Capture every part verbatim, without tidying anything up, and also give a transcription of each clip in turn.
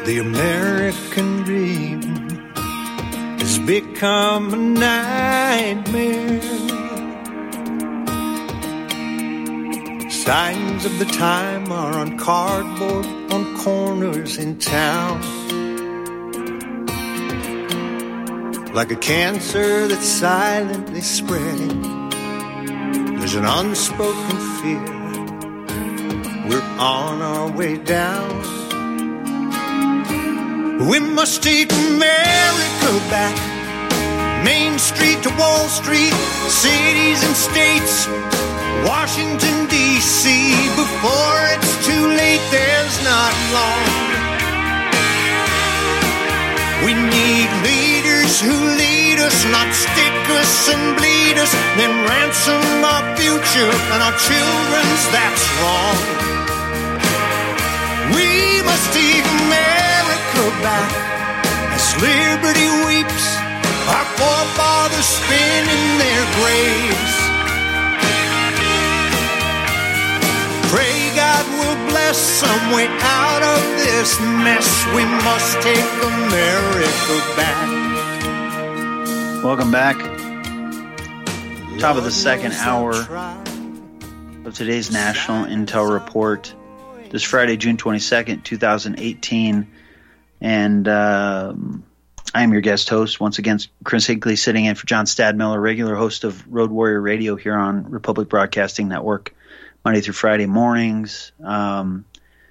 The American dream has become a nightmare. Signs of the time are on cardboard on corners in town. Like a cancer that's silently spreading, there's an unspoken fear. We're on our way down. We must take America back. Main Street to Wall Street, cities and states, Washington, D C Before it's too late, there's not long. We need leaders who lead us, not stick us and bleed us, then ransom our future and our children's, that's wrong. We must take America back as liberty weeps, our forefathers spin in their graves. Pray God will bless some way out of this mess. We must take America back. Welcome back. Top of the second hour of today's National Intel Report. This Friday, June twenty-second, twenty eighteen. And um, I am your guest host, once again, Chris Higley, sitting in for John Stadmiller, regular host of Road Warrior Radio here on Republic Broadcasting Network, Monday through Friday mornings. Um,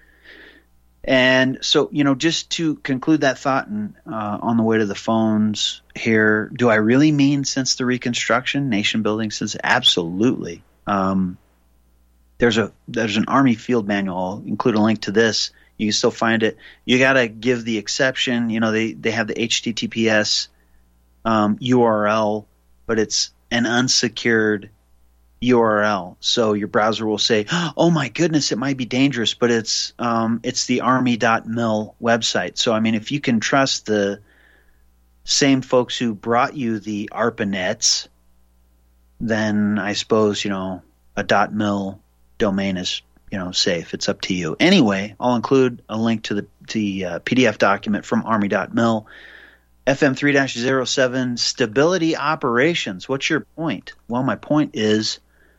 and so, you know, just to conclude that thought and uh, on the way to the phones here, do I really mean since the Reconstruction, nation building since? Absolutely. Um, there's a there's an Army field manual. I'll include a link to this. You can still find it. You got to give the exception. You know, they, they have the H T T P S um, U R L, but it's an unsecured U R L. So your browser will say, oh my goodness, it might be dangerous, but it's um, it's the army dot mil website. So, I mean, if you can trust the same folks who brought you the ARPANETs, then I suppose, you know, a .mil domain is, you know, safe. It's up to you. Anyway, I'll include a link to the, the uh, P D F document from army dot mil. F M three dash zero seven, Stability Operations. What's your point? Well, my point is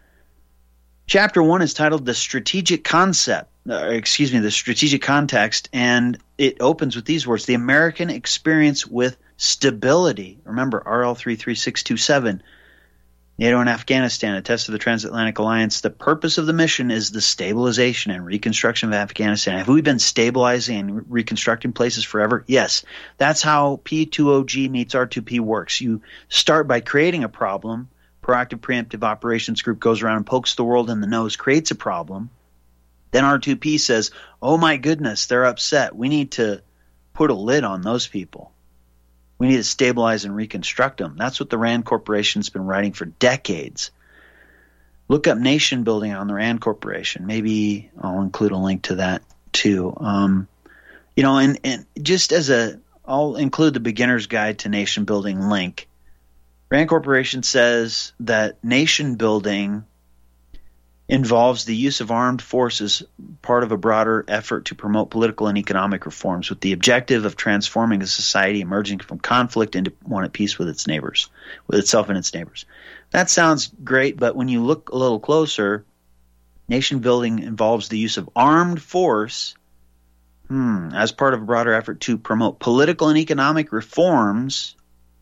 Chapter one is titled The Strategic Concept, or excuse me, The Strategic Context, and it opens with these words: the American experience with stability. Remember, R L three three six two seven, NATO and Afghanistan, a test of the Transatlantic Alliance. The purpose of the mission is the stabilization and reconstruction of Afghanistan. Have we been stabilizing and reconstructing places forever? Yes. That's how P two O G meets R two P works. You start by creating a problem. Proactive Preemptive Operations Group goes around and pokes the world in the nose, creates a problem. Then R two P says, oh my goodness, they're upset. We need to put a lid on those people. We need to stabilize and reconstruct them. That's what the RAND Corporation's been writing for decades. Look up nation building on the RAND Corporation. Maybe I'll include a link to that too. Um, you know, and, and just as a, I'll include the beginner's guide to nation building link. RAND Corporation says that nation building involves the use of armed forces, part of a broader effort to promote political and economic reforms with the objective of transforming a society emerging from conflict into one at peace with its neighbors, with itself and its neighbors. That sounds great, but when you look a little closer, nation building involves the use of armed force hmm, as part of a broader effort to promote political and economic reforms.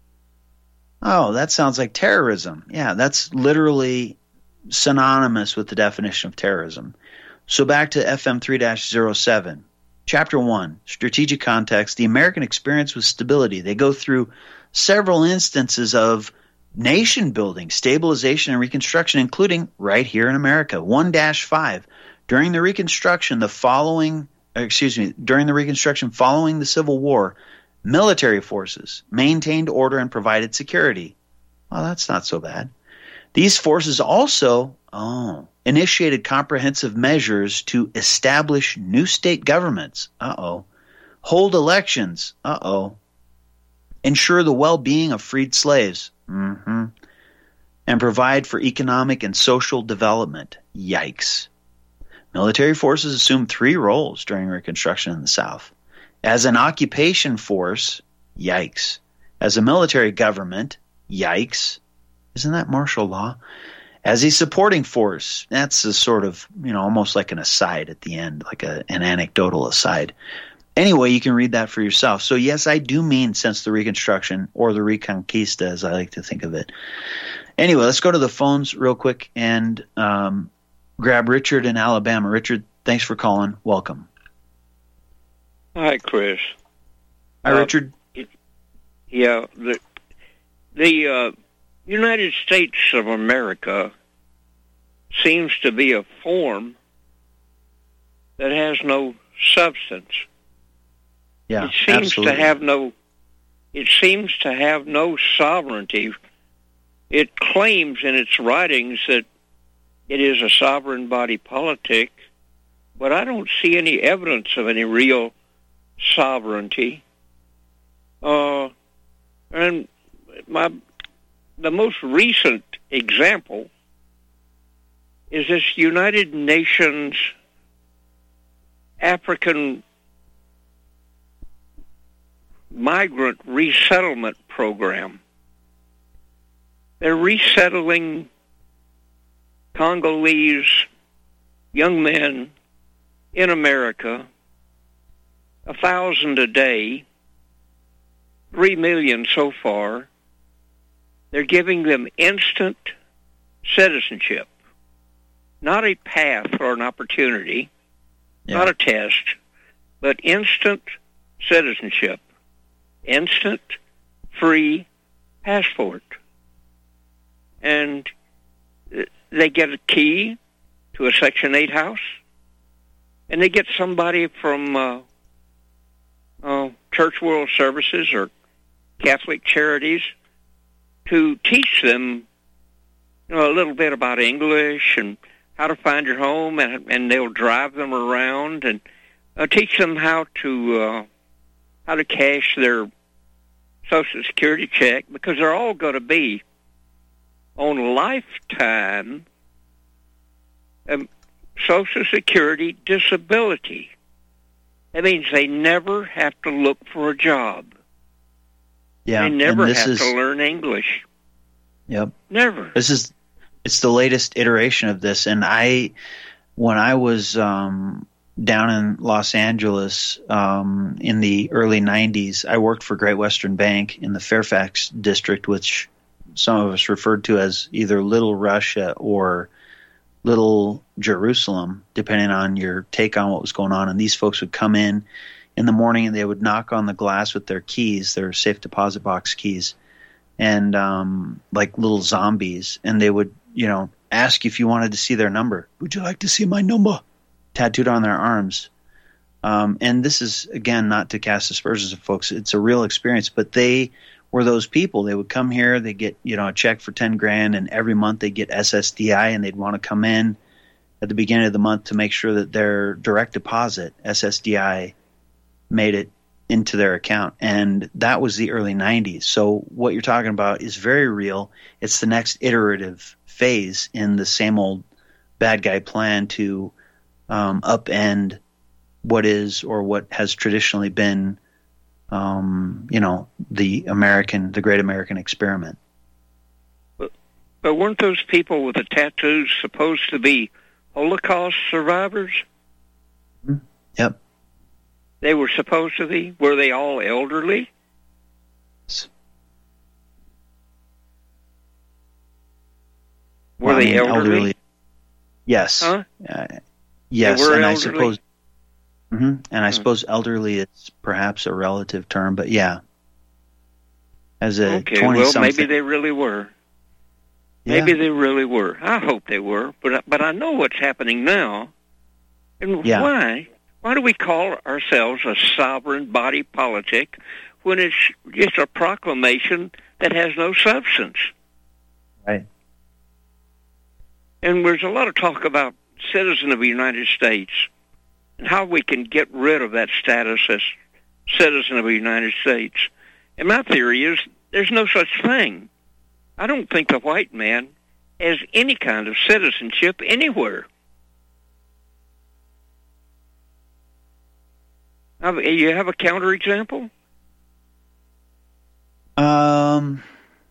Oh, that sounds like terrorism. Yeah, that's literally synonymous with the definition of terrorism. So back to F M three dash zero seven. Chapter one, Strategic Context, the American Experience with Stability. They go through several instances of nation building, stabilization, and reconstruction, including right here in America. one dash five, during the Reconstruction, the following, excuse me, during the Reconstruction following the Civil War, military forces maintained order and provided security. Well, that's not so bad. These forces also oh, initiated comprehensive measures to establish new state governments. Uh-oh. Hold elections. Uh-oh. Ensure the well-being of freed slaves. Mm-hmm. And provide for economic and social development. Yikes. Military forces assumed three roles during Reconstruction in the South: As an occupation force, yikes. As a military government, yikes. Isn't that martial law? As a supporting force, that's a sort of, you know, almost like an aside at the end, like a, an anecdotal aside. Anyway, you can read that for yourself. So, yes, I do mean since the Reconstruction, or the Reconquista, as I like to think of it. Anyway, let's go to the phones real quick and um, grab Richard in Alabama. Richard, thanks for calling. Welcome. Hi, Chris. Hi, uh, Richard. Yeah, the, the uh, United States of America seems to be a form that has no substance. Yeah, it seems absolutely. to have no. It seems to have no sovereignty. It claims in its writings that it is a sovereign body politic, but I don't see any evidence of any real sovereignty. Uh, and my the most recent example is this United Nations African Migrant Resettlement Program. They're resettling Congolese young men in America, a thousand a day, three million so far. They're giving them instant citizenship, not a path or an opportunity, Yeah. not a test, but instant citizenship, instant free passport. And they get a key to a Section eight house, and they get somebody from uh, uh, Church World Services or Catholic Charities to teach them, you know, a little bit about English and how to find your home, and, and they'll drive them around and uh, teach them how to uh, how to cash their Social Security check, because they're all going to be on lifetime um, Social Security disability. That means they never have to look for a job. Yeah, They never and this have is, to learn English. Yep. Never. This is it's the latest iteration of this, and I, when I was um, down in Los Angeles um, in the early nineties, I worked for Great Western Bank in the Fairfax district, which some of us referred to as either Little Russia or Little Jerusalem, depending on your take on what was going on. And these folks would come in in the morning and they would knock on the glass with their keys, their safe deposit box keys, and um, like little zombies. And they would, you know, ask if you wanted to see their number. Would you like to see my number? Tattooed on their arms. Um, and this is, again, not to cast aspersions of folks. It's a real experience, but they were those people. They would come here, they get, you know, a check for ten grand, and every month they get S S D I, and they'd want to come in at the beginning of the month to make sure that their direct deposit, S S D I, made it into their account. And that was the early nineties. So what you're talking about is very real. It's the next iterative phase in the same old bad guy plan to um, upend what is or what has traditionally been Um, you know, the American, the great American experiment. But, but weren't those people with the tattoos supposed to be Holocaust survivors? Mm-hmm. Yep. They were supposed to be? Were they all elderly? Were well, they I mean, elderly? elderly? Yes. Huh? Uh, yes, They were and elderly? I suppose Mm-hmm. And I Hmm. suppose elderly is perhaps a relative term, but yeah. As a Okay, twenty-something. well, maybe they really were. Yeah. Maybe they really were. I hope they were, but but I know what's happening now. And Yeah. why? Why do we call ourselves a sovereign body politic when it's just a proclamation that has no substance? Right. And there's a lot of talk about citizen of the United States and how we can get rid of that status as citizen of the United States. And my theory is there's no such thing. I don't think the white man has any kind of citizenship anywhere. Uh, You have a counterexample? Um.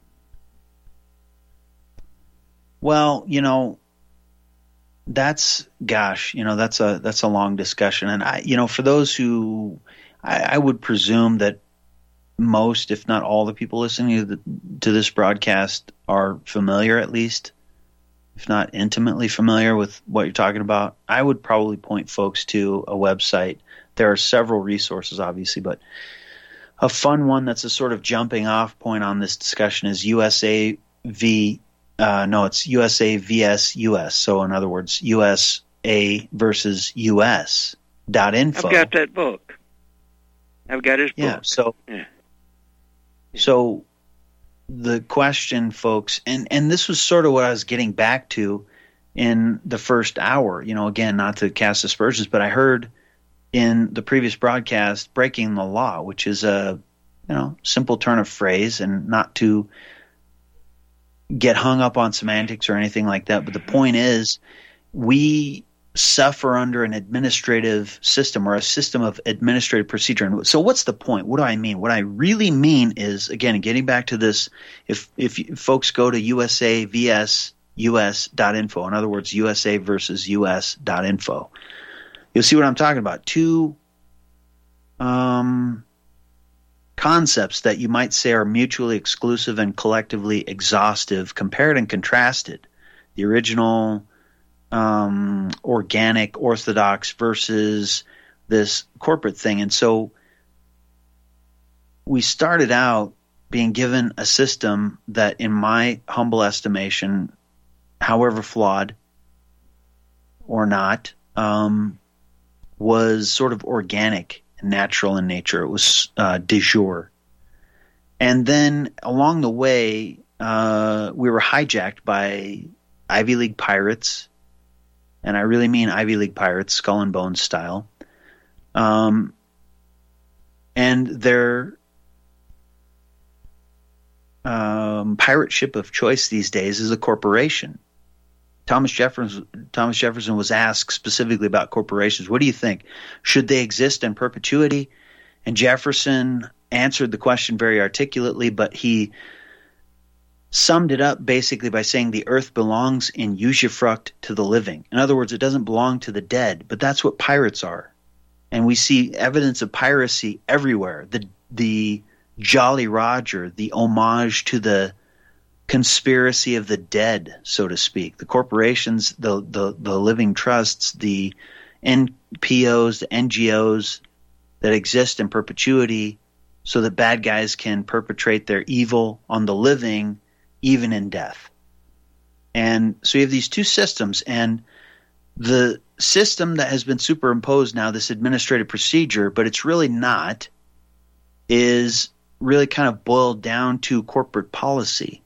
Well, you know, that's gosh, you know, that's a that's a long discussion, and I, you know, for those who, I, I would presume that most, if not all, the people listening to, the, to this broadcast are familiar, at least, if not intimately familiar with what you're talking about. I would probably point folks to a website. There are several resources, obviously, but a fun one that's a sort of jumping off point on this discussion is U S A V. Uh, no, it's U S A V S U S. So, in other words, U S A versus U S dot info. I've got that book. I've got his book. Yeah. So, yeah. so the question, folks, and and this was sort of what I was getting back to in the first hour. You know, again, not to cast aspersions, but I heard in the previous broadcast breaking the law, which is a you know simple turn of phrase, and not to get hung up on semantics or anything like that. But the point is, we suffer under an administrative system or a system of administrative procedure. And so what's the point? What do I mean? What I really mean is, again, getting back to this, if if, if folks go to U S A V S U S dot info, in other words, U S A versus U S dot info, you'll see what I'm talking about. Two um, concepts that you might say are mutually exclusive and collectively exhaustive, compared and contrasted. The original um, organic orthodox versus this corporate thing. And so we started out being given a system that, in my humble estimation, however flawed or not, um, was sort of organic and natural in nature. It was uh, de jure. And then along the way, uh, we were hijacked by Ivy League pirates, and I really mean Ivy League pirates, Skull and Bones style. Um, and their um, pirate ship of choice these days is a corporation. Thomas Jefferson, Thomas Jefferson was asked specifically about corporations. What do you think? Should they exist in perpetuity? And Jefferson answered the question very articulately, but he summed it up basically by saying the earth belongs in usufruct to the living. In other words, it doesn't belong to the dead, but that's what pirates are. And we see evidence of piracy everywhere. The the Jolly Roger, the homage to the conspiracy of the dead, so to speak. The corporations, the the, the living trusts, the N P Os, the N G Os that exist in perpetuity so that bad guys can perpetrate their evil on the living, even in death. And so you have these two systems, and the system that has been superimposed now, this administrative procedure, but it's really not, is really kind of boiled down to corporate policy.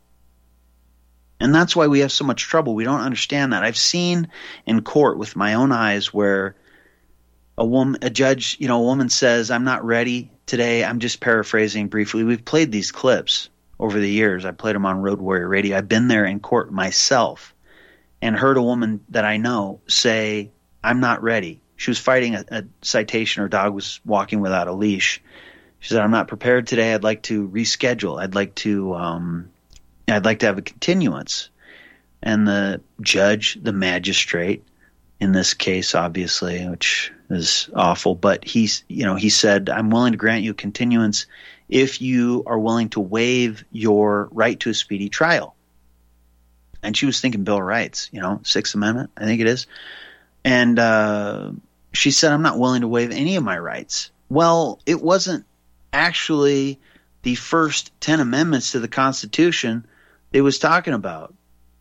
And that's why we have so much trouble. We don't understand that. I've seen in court with my own eyes where a woman, a judge, you know, a woman says, "I'm not ready today." I'm just paraphrasing briefly. We've played these clips over the years. I played them on Road Warrior Radio. I've been there in court myself and heard a woman that I know say, "I'm not ready." She was fighting a, a citation. Her dog was walking without a leash. She said, "I'm not prepared today. I'd like to reschedule. I'd like to, um, I'd like to have a continuance." And the judge, the magistrate, in this case, obviously, which is awful, but he's, you know, he said, "I'm willing to grant you a continuance if you are willing to waive your right to a speedy trial." And she was thinking Bill of Rights, you know, Sixth Amendment, I think it is. And uh, she said, "I'm not willing to waive any of my rights." Well, it wasn't actually the first ten amendments to the Constitution it was talking about.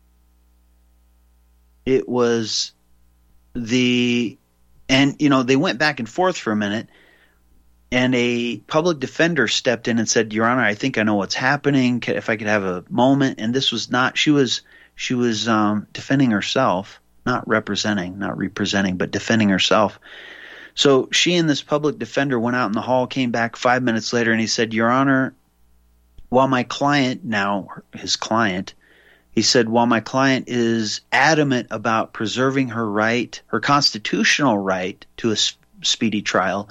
It was the, and, you know, they went back and forth for a minute, and a public defender stepped in and said, "Your Honor, I think I know what's happening. If I could have a moment." And this was not, she was, she was um, defending herself, not representing, not representing, but defending herself. So she and this public defender went out in the hall, came back five minutes later, and he said, "Your Honor, while my client," now his client, he said, "while my client is adamant about preserving her right, her constitutional right to a speedy trial,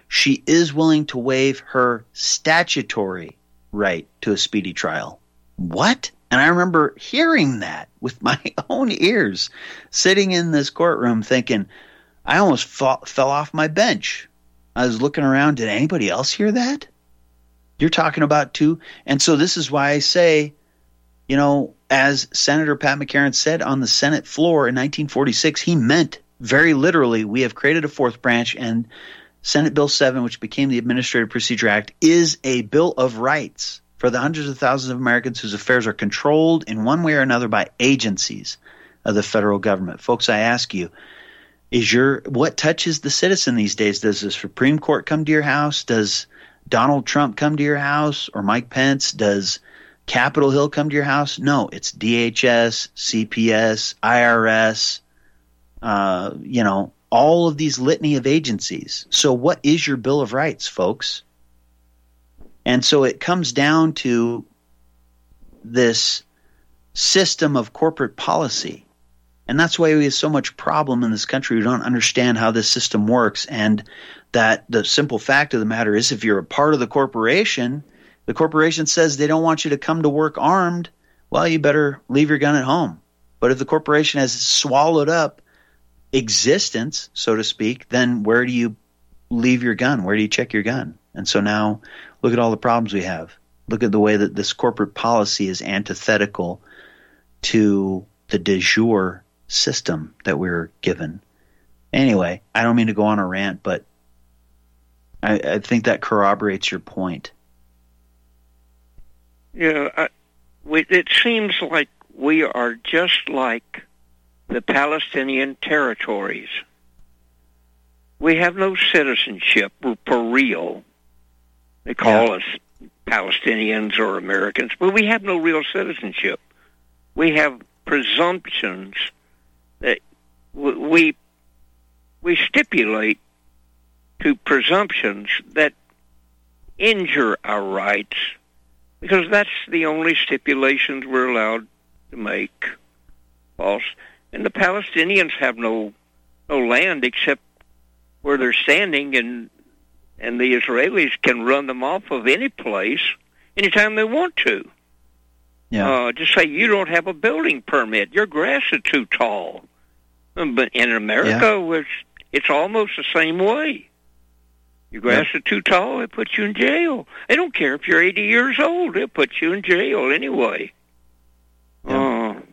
she is willing to waive her statutory right to a speedy trial. What? And I remember hearing that with my own ears, sitting in this courtroom thinking, I almost fall, fell off my bench. I was looking around. Did anybody else hear that? You're talking about two. And so this is why I say, you know, as Senator Pat McCarran said on the Senate floor in nineteen forty-six, he meant very literally, we have created a fourth branch, and Senate Bill seven, which became the Administrative Procedure Act, is a bill of rights for the hundreds of thousands of Americans whose affairs are controlled in one way or another by agencies of the federal government. Folks, I ask you, is your what touches the citizen these days? Does the Supreme Court come to your house? Does Donald Trump come to your house, or Mike Pence? Does Capitol Hill come to your house? No, it's D H S, C P S, I R S, uh, you know, all of these litany of agencies. So what is your Bill of Rights, folks? And so it comes down to this system of corporate policy. And that's why we have so much problem in this country. We don't understand how this system works, and that the simple fact of the matter is, if you're a part of the corporation, the corporation says they don't want you to come to work armed, well, you better leave your gun at home. But if the corporation has swallowed up existence, so to speak, then where do you leave your gun? Where do you check your gun? And so now look at all the problems we have. Look at the way that this corporate policy is antithetical to the de jure system that we were given. Anyway, I don't mean to go on a rant, but I, I think that corroborates your point. Yeah, I, we, it seems like we are just like the Palestinian territories. We have no citizenship for real. They call yeah. us Palestinians or Americans, but we have no real citizenship. We have presumptions that we we stipulate to presumptions that injure our rights, because that's the only stipulations we're allowed to make. False. And the Palestinians have no no land except where they're standing, and and the Israelis can run them off of any place anytime they want to. Yeah. Uh, just say you don't have a building permit. Your grass is too tall. But in America, yeah. it's, it's almost the same way. Your grass yeah. is too tall, they put you in jail. They don't care if you're eighty years old. They'll put you in jail anyway. Yeah. Uh,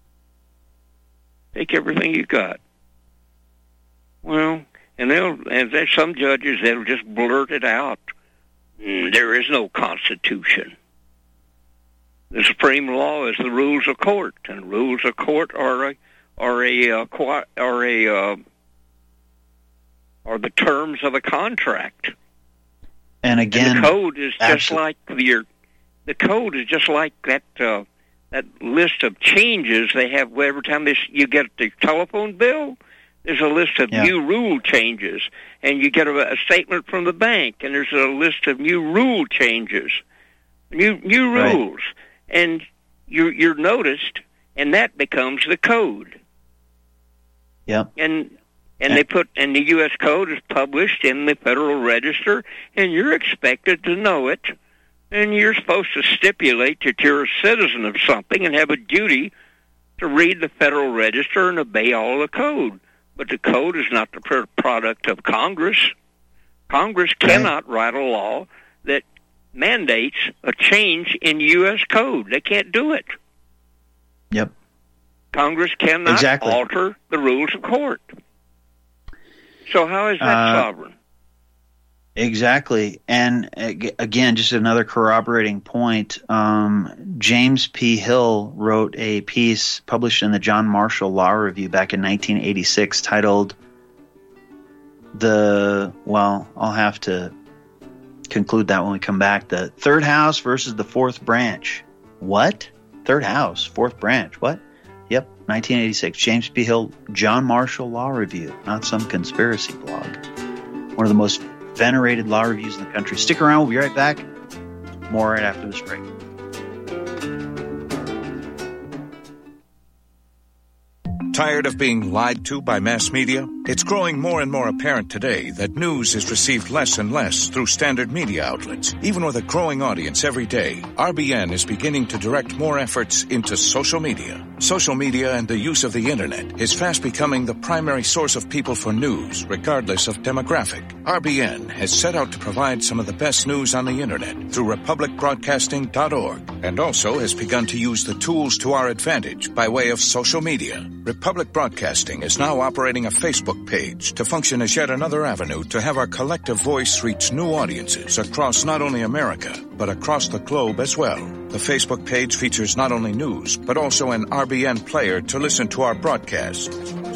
take everything you got. Well, and they'll, and there's some judges that'll just blurt it out. Mm, there is no Constitution. The supreme law is the rules of court, and rules of court are a are a uh, are a uh, are the terms of a contract. And again, and the code is just absolutely. like your the code is just like that uh, that list of changes they have every time this you get the telephone bill. There's a list of yeah. new rule changes, and you get a, a statement from the bank, and there's a list of new rule changes, new new rules. Right. And you're, you're noticed, and that becomes the code. Yep. And and they put and the U S code is published in the Federal Register, and you're expected to know it, and you're supposed to stipulate that you're a citizen of something and have a duty to read the Federal Register and obey all the code. But the code is not the product of Congress. Congress cannot right. write a law that mandates a change in U S code. They can't do it. Yep. Congress cannot exactly. alter the rules of court. So how is that uh, sovereign? Exactly. And again, just another corroborating point. Um, James P. Hill wrote a piece published in the John Marshall Law Review back in nineteen eighty-six titled the, well, I'll have to conclude that when we come back, the Third House versus the Fourth Branch. What? Third House, Fourth Branch. What? Yep, nineteen eighty-six. James P. Hill, John Marshall Law Review, not some conspiracy blog. One of the most venerated law reviews in the country. Stick around. We'll be right back. More right after this break. Tired of being lied to by mass media? It's growing more and more apparent today that news is received less and less through standard media outlets. Even with a growing audience every day, R B N is beginning to direct more efforts into social media. Social media and the use of the internet is fast becoming the primary source of people for news, regardless of demographic. R B N has set out to provide some of the best news on the internet through republic broadcasting dot org, and also has begun to use the tools to our advantage by way of social media. Republic Broadcasting is now operating a Facebook page to function as yet another avenue to have our collective voice reach new audiences across not only America, but across the globe as well. The Facebook page features not only news, but also an R B N player to listen to our broadcast.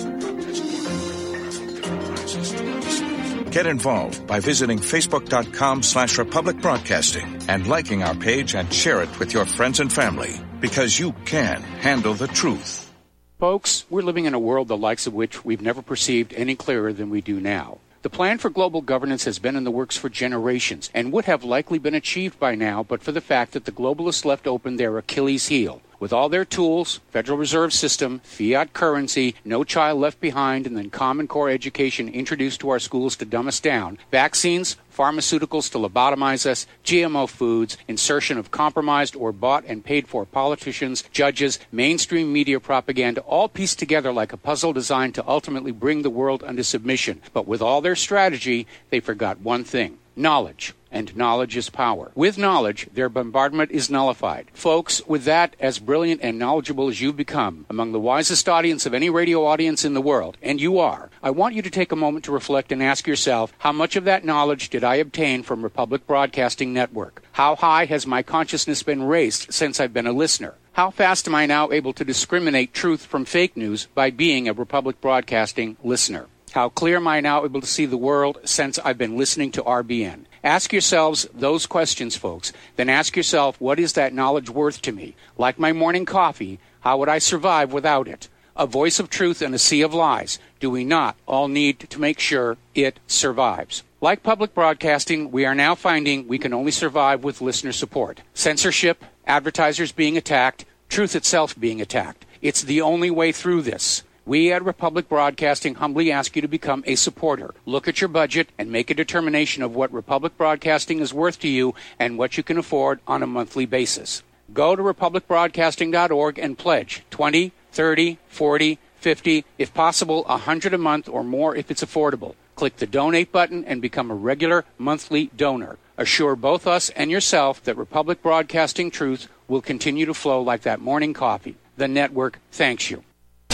Get involved by visiting facebook.com slash Republic Broadcasting and liking our page and share it with your friends and family, because you can handle the truth. Folks, we're living in a world the likes of which we've never perceived any clearer than we do now. The plan for global governance has been in the works for generations and would have likely been achieved by now but for the fact that the globalists left open their Achilles heel. With all their tools, Federal Reserve System, fiat currency, no child left behind, and then Common Core education introduced to our schools to dumb us down, vaccines, pharmaceuticals to lobotomize us, G M O foods, insertion of compromised or bought and paid for politicians, judges, mainstream media propaganda, all pieced together like a puzzle designed to ultimately bring the world under submission. But with all their strategy, they forgot one thing: knowledge. And knowledge is power. With knowledge, their bombardment is nullified. Folks, with that, as brilliant and knowledgeable as you've become, among the wisest audience of any radio audience in the world, and you are, I want you to take a moment to reflect and ask yourself, how much of that knowledge did I obtain from Republic Broadcasting Network? How high has my consciousness been raised since I've been a listener? How fast am I now able to discriminate truth from fake news by being a Republic Broadcasting listener? How clear am I now able to see the world since I've been listening to R B N? Ask yourselves those questions, folks. Then ask yourself, what is that knowledge worth to me? Like my morning coffee, how would I survive without it? A voice of truth in a sea of lies. Do we not all need to make sure it survives? Like public broadcasting, we are now finding we can only survive with listener support. Censorship, advertisers being attacked, truth itself being attacked. It's the only way through this. We at Republic Broadcasting humbly ask you to become a supporter. Look at your budget and make a determination of what Republic Broadcasting is worth to you and what you can afford on a monthly basis. Go to republic broadcasting dot org and pledge twenty, thirty, forty, fifty, if possible one hundred a month or more if it's affordable. Click the donate button and become a regular monthly donor. Assure both us and yourself that Republic Broadcasting truth will continue to flow like that morning coffee. The network thanks you.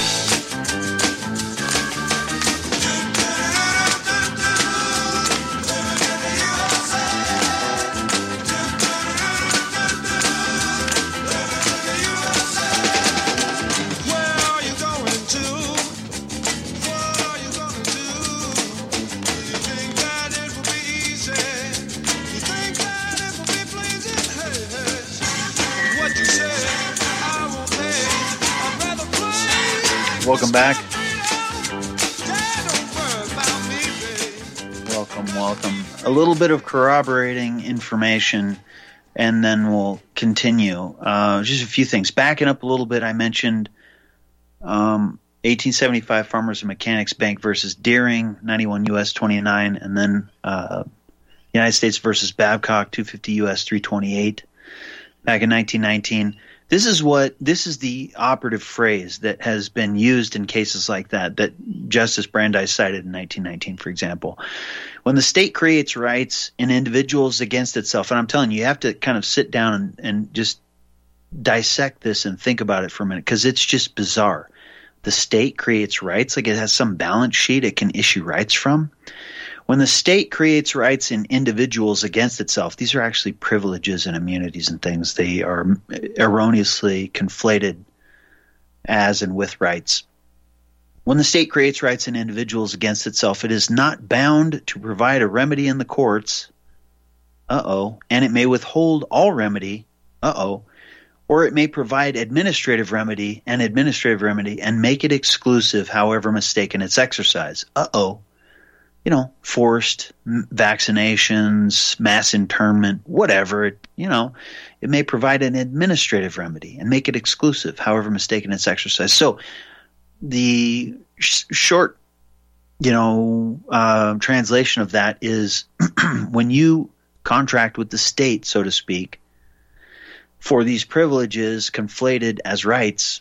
Welcome back. Welcome, welcome. A little bit of corroborating information, and then we'll continue. Uh, just a few things. Backing up a little bit, I mentioned um, eighteen seventy-five Farmers and Mechanics Bank versus Deering, ninety-one U S twenty-nine, and then uh, United States versus Babcock, two fifty U S three twenty-eight, back in nineteen nineteen. This is what this is the operative phrase that has been used in cases like that, that Justice Brandeis cited in nineteen nineteen, for example. When the state creates rights in individuals against itself, and I'm telling you, you have to kind of sit down and, and just dissect this and think about it for a minute, because it's just bizarre. The state creates rights, like it has some balance sheet it can issue rights from. When the state creates rights in individuals against itself, these are actually privileges and immunities and things. They are erroneously conflated as and with rights. When the state creates rights in individuals against itself, it is not bound to provide a remedy in the courts, uh-oh, and it may withhold all remedy, uh-oh, or it may provide administrative remedy and administrative remedy and make it exclusive, however mistaken its exercise, uh-oh. You know, forced vaccinations, mass internment, whatever, it, you know, it may provide an administrative remedy and make it exclusive, however mistaken its exercise. So the sh- short you know, uh, translation of that is when you contract with the state, so to speak, for these privileges conflated as rights,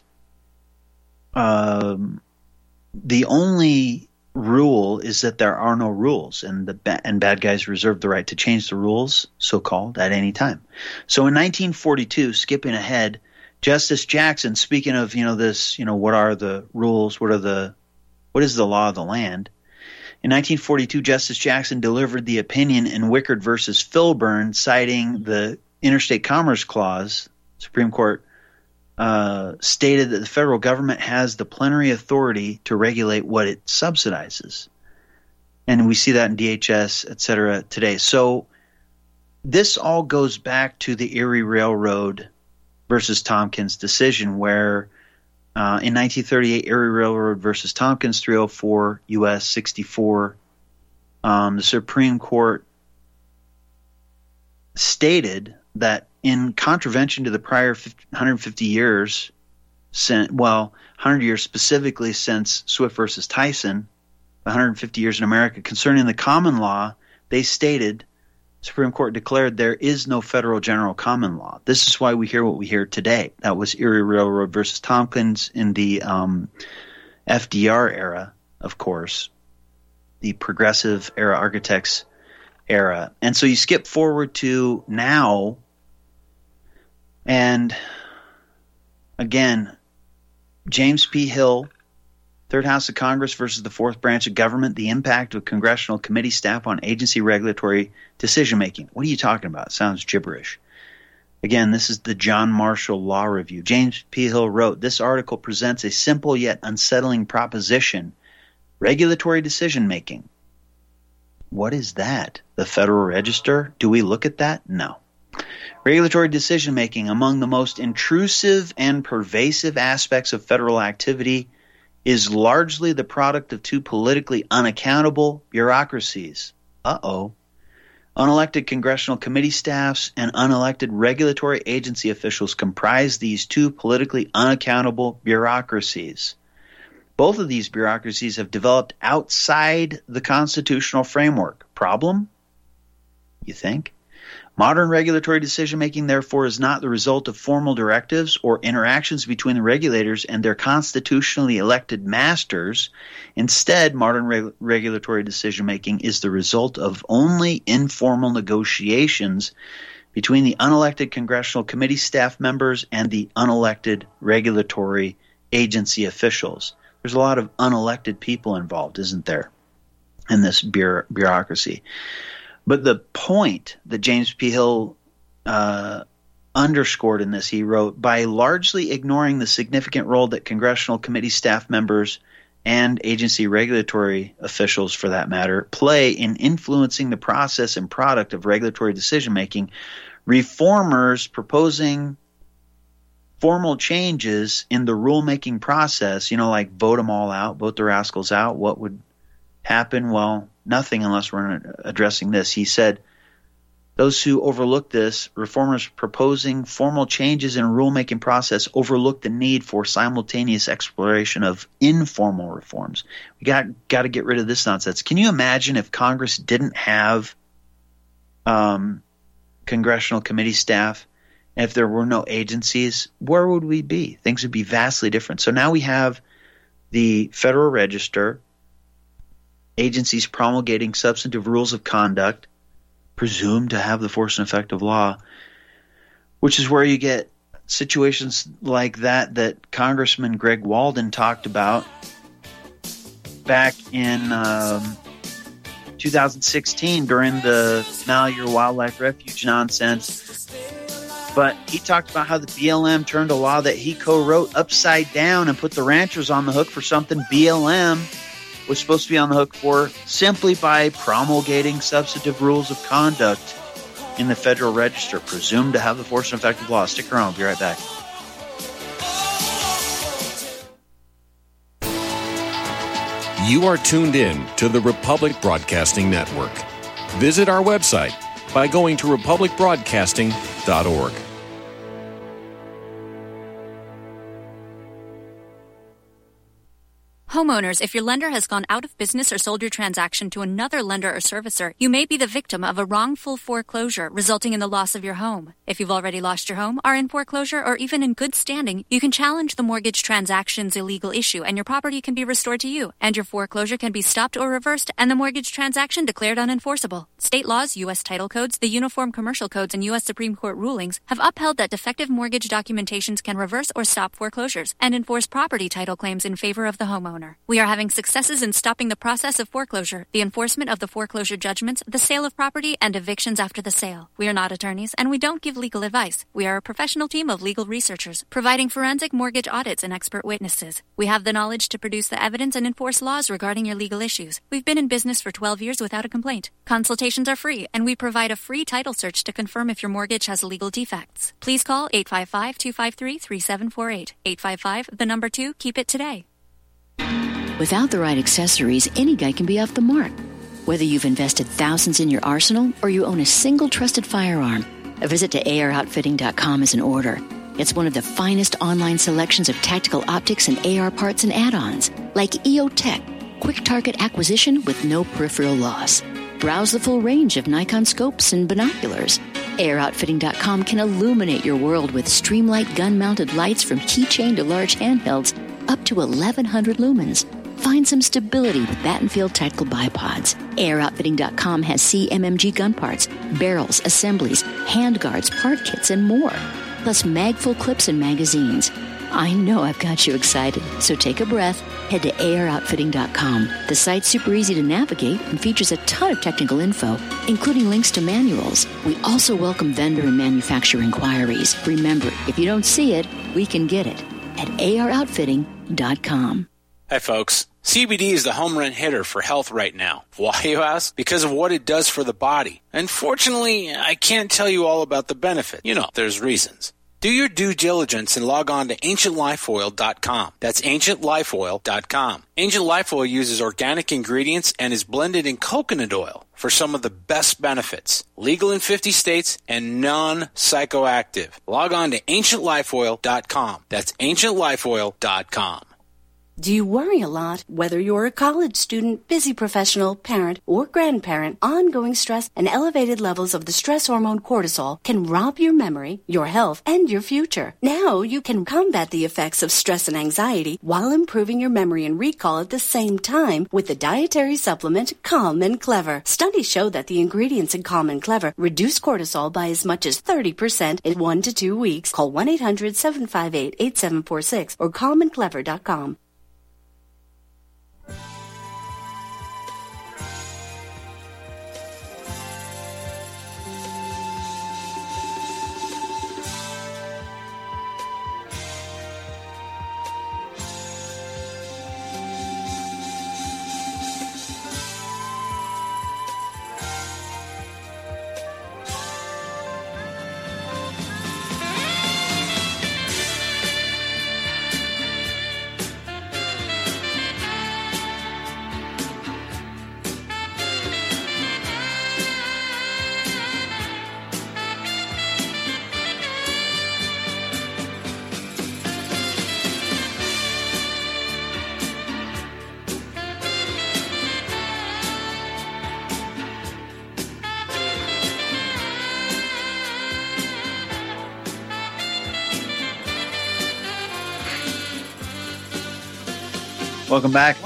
um, the only rule is that there are no rules, and the ba- and bad guys reserve the right to change the rules, so-called, at any time. So in nineteen forty-two, skipping ahead, Justice Jackson, speaking of, you know, this, you know, what are the rules, what are the, what is the law of the land? In nineteen forty-two, Justice Jackson delivered the opinion in Wickard versus Filburn, citing the Interstate Commerce Clause. Supreme Court uh, stated that the federal government has the plenary authority to regulate what it subsidizes. And we see that in D H S, et cetera, today. So this all goes back to the Erie Railroad versus Tompkins decision, where uh, in nineteen thirty-eight, Erie Railroad versus Tompkins, three oh four U S sixty-four, um, the Supreme Court stated that in contravention to the prior one hundred fifty years, since, well, one hundred years specifically since Swift versus Tyson, one hundred fifty years in America, concerning the common law, they stated, Supreme Court declared there is no federal general common law. This is why we hear what we hear today. That was Erie Railroad versus Tompkins in the um, F D R era, of course, the Progressive Era Architects era. And so you skip forward to now, and again, James P. Hill, Third House of Congress versus the Fourth Branch of Government, the impact of congressional committee staff on agency regulatory decision-making. What are you talking about? It sounds gibberish. Again, this is the John Marshall Law Review. James P. Hill wrote, this article presents a simple yet unsettling proposition. Regulatory decision-making. What is that? The Federal Register? Do we look at that? No. Regulatory decision-making, among the most intrusive and pervasive aspects of federal activity, is largely the product of two politically unaccountable bureaucracies. Uh-oh. Unelected congressional committee staffs and unelected regulatory agency officials comprise these two politically unaccountable bureaucracies. Both of these bureaucracies have developed outside the constitutional framework. Problem? You think? Modern regulatory decision-making, therefore, is not the result of formal directives or interactions between the regulators and their constitutionally elected masters. Instead, modern reg- regulatory decision-making is the result of only informal negotiations between the unelected congressional committee staff members and the unelected regulatory agency officials. There's a lot of unelected people involved, isn't there, in this bureau- bureaucracy? But the point that James P. Hill uh, underscored in this, he wrote, by largely ignoring the significant role that congressional committee staff members and agency regulatory officials, for that matter, play in influencing the process and product of regulatory decision-making, reformers proposing formal changes in the rulemaking process, you know, like vote them all out, vote the rascals out, what would happen? Well, nothing unless we're addressing this. He said, those who overlook this, reformers proposing formal changes in a rulemaking process, overlook the need for simultaneous exploration of informal reforms. We got got to get rid of this nonsense. Can you imagine if Congress didn't have um, congressional committee staff, and if there were no agencies, where would we be? Things would be vastly different. So now we have the Federal Register, agencies promulgating substantive rules of conduct, presumed to have the force and effect of law, which is where you get situations like that that Congressman Greg Walden talked about back in um, two thousand sixteen during the Malheur Wildlife Refuge nonsense. But he talked about how the B L M turned a law that he co-wrote upside down and put the ranchers on the hook for something B L M was supposed to be on the hook for, simply by promulgating substantive rules of conduct in the Federal Register, presumed to have the force and effect of law. Stick around. I'll be right back. You are tuned in to the Republic Broadcasting Network. Visit our website by going to republic broadcasting dot org. Homeowners, if your lender has gone out of business or sold your transaction to another lender or servicer, you may be the victim of a wrongful foreclosure resulting in the loss of your home. If you've already lost your home, are in foreclosure, or even in good standing, you can challenge the mortgage transaction's illegal issue and your property can be restored to you, and your foreclosure can be stopped or reversed and the mortgage transaction declared unenforceable. State laws, U S title codes, the Uniform Commercial Codes, and U S Supreme Court rulings have upheld that defective mortgage documentations can reverse or stop foreclosures and enforce property title claims in favor of the homeowner. We are having successes in stopping the process of foreclosure, the enforcement of the foreclosure judgments, the sale of property, and evictions after the sale. We are not attorneys, and we don't give legal advice. We are a professional team of legal researchers, providing forensic mortgage audits and expert witnesses. We have the knowledge to produce the evidence and enforce laws regarding your legal issues. We've been in business for twelve years without a complaint. Consultations are free, and we provide a free title search to confirm if your mortgage has legal defects. Please call eight five five, two five three, three seven four eight. eight five five, the number two, keep it today. Without the right accessories, any guy can be off the mark. Whether you've invested thousands in your arsenal or you own a single trusted firearm, a visit to A R outfitting dot com is in order. It's one of the finest online selections of tactical optics and A R parts and add-ons, like E O Tech, quick target acquisition with no peripheral loss. Browse the full range of Nikon scopes and binoculars. A R outfitting dot com can illuminate your world with Streamlight gun-mounted lights from keychain to large handhelds up to eleven hundred lumens. Find some stability with Battenfield Tactical Bipods. A R outfitting dot com has C M M G gun parts, barrels, assemblies, handguards, part kits, and more. Plus magful clips and magazines. I know I've got you excited, so take a breath. Head to A R outfitting dot com. The site's super easy to navigate and features a ton of technical info, including links to manuals. We also welcome vendor and manufacturer inquiries. Remember, if you don't see it, we can get it at A R outfitting dot com. Hi, folks. C B D is the home run hitter for health right now. Why, you ask? Because of what it does for the body. Unfortunately, I can't tell you all about the benefit. You know, there's reasons. Do your due diligence and log on to ancient life oil dot com. That's ancient life oil dot com. Ancient Life Oil uses organic ingredients and is blended in coconut oil for some of the best benefits. Legal in fifty states and non-psychoactive. Log on to ancient life oil dot com. That's ancient life oil dot com. Do you worry a lot? Whether you're a college student, busy professional, parent, or grandparent, ongoing stress and elevated levels of the stress hormone cortisol can rob your memory, your health, and your future. Now you can combat the effects of stress and anxiety while improving your memory and recall at the same time with the dietary supplement Calm and Clever. Studies show that the ingredients in Calm and Clever reduce cortisol by as much as thirty percent in one to two weeks. Call one eight hundred, seven five eight, eight seven four six or calm and clever dot com. Welcome back.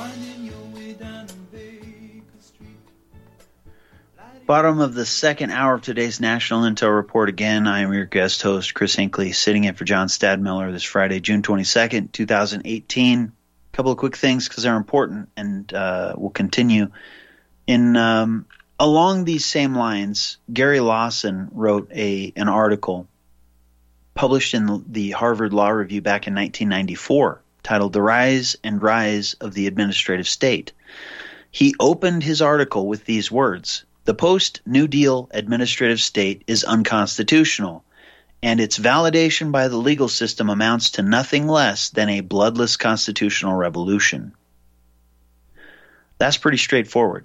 Bottom of the second hour of today's National Intel Report. Again, I am your guest host, Chris Hinckley, sitting in for John Stadmiller this Friday, June twenty-second, twenty eighteen. A couple of quick things because they're important, and uh, we'll continue. In um, along these same lines, Gary Lawson wrote a an article published in the Harvard Law Review back in nineteen ninety-four titled The Rise and Rise of the Administrative State. He opened his article with these words: "The post-New Deal administrative state is unconstitutional, and its validation by the legal system amounts to nothing less than a bloodless constitutional revolution." That's pretty straightforward.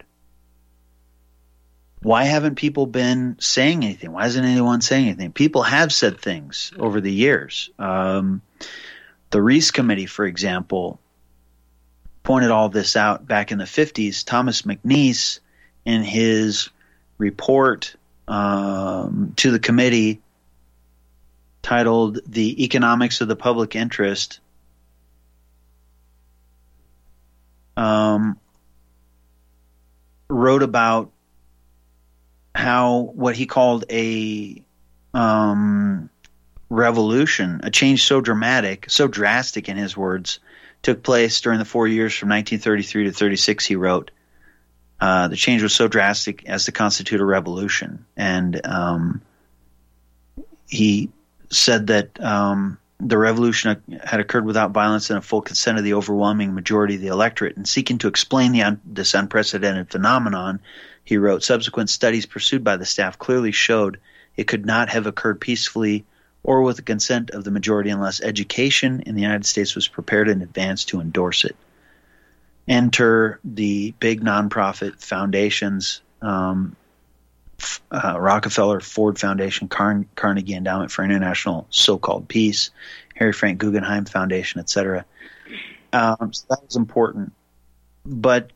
Why haven't people been saying anything? Why isn't anyone saying anything? People have said things over the years. Um, the Reese Committee, for example, pointed all this out back in the fifties. Thomas McNeice, in his report um, to the committee titled The Economics of the Public Interest, um, wrote about how what he called a um, revolution, a change so dramatic, so drastic in his words, took place during the four years from nineteen thirty-three to thirty-six, he wrote. Uh, the change was so drastic as to constitute a revolution. And um, he said that um, the revolution had occurred without violence and a full consent of the overwhelming majority of the electorate. And seeking to explain the un- this unprecedented phenomenon, he wrote, subsequent studies pursued by the staff clearly showed it could not have occurred peacefully or with the consent of the majority unless education in the United States was prepared in advance to endorse it. Enter the big nonprofit foundations, um, uh, Rockefeller, Ford Foundation, Car- Carnegie Endowment for International So-Called Peace, Harry Frank Guggenheim Foundation, et cetera. Um, so that was important. But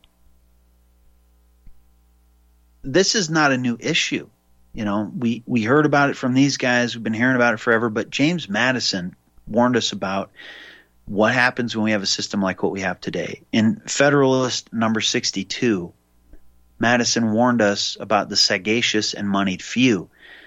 this is not a new issue. You know, we, we heard about it from these guys. We've been hearing about it forever. But James Madison warned us about what happens when we have a system like what we have today. In Federalist number sixty-two, Madison warned us about the sagacious and moneyed few.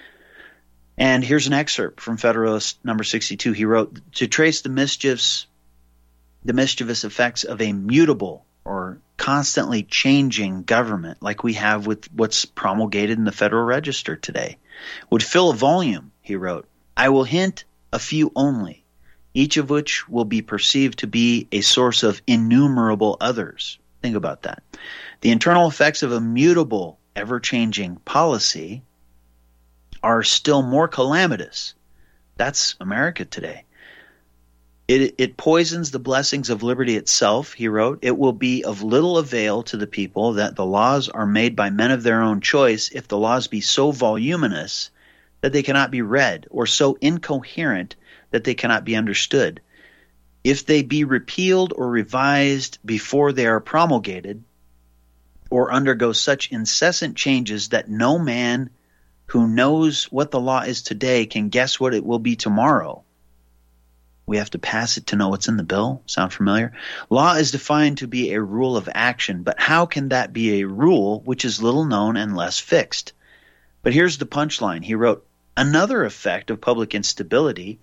And here's an excerpt from Federalist number sixty-two. He wrote, to trace the mischiefs, the mischievous effects of a mutable or constantly changing government like we have with what's promulgated in the Federal Register today would fill a volume, he wrote. I will hint a few only, each of which will be perceived to be a source of innumerable others. Think about that. The internal effects of a mutable, ever-changing policy are still more calamitous. That's America today. It, it poisons the blessings of liberty itself, he wrote. It will be of little avail to the people that the laws are made by men of their own choice if the laws be so voluminous that they cannot be read, or so incoherent that they cannot be understood. If they be repealed or revised before they are promulgated, or undergo such incessant changes that no man who knows what the law is today can guess what it will be tomorrow. We have to pass it to know what's in the bill. Sound familiar? Law is defined to be a rule of action, but how can that be a rule which is little known and less fixed? But here's the punchline. He wrote, another effect of public instability